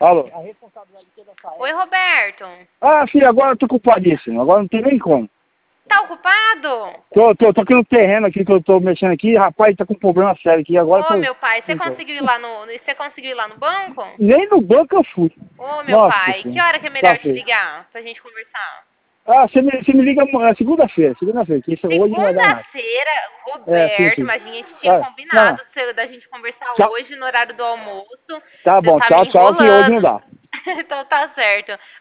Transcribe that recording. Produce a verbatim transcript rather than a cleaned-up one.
Alô? Oi, Roberto. Ah, filho, agora eu tô ocupadíssimo. Agora não tem nem como. Tá ocupado? Tô, tô, tô aqui no terreno aqui que eu tô mexendo aqui. Rapaz, tá com um problema sério aqui. Agora que Ô, eu... meu pai, você conseguiu ir lá no... Você conseguiu ir lá no banco? Nem no banco eu fui. Ô, meu Nossa, pai, que senhora. hora que é Tá melhor te feio. ligar pra gente conversar? Ah, você me, você me liga amanhã, segunda-feira. Segunda-feira, que isso hoje não vai dar nada. Segunda-feira, É, sim, Roberto, sim. mas a gente tinha Ah, não, não. combinado se- da gente conversar Tchau. hoje no horário do almoço. Tá Você bom, tá me tchau, tchau, que hoje não enrolando. dá. Então tá certo.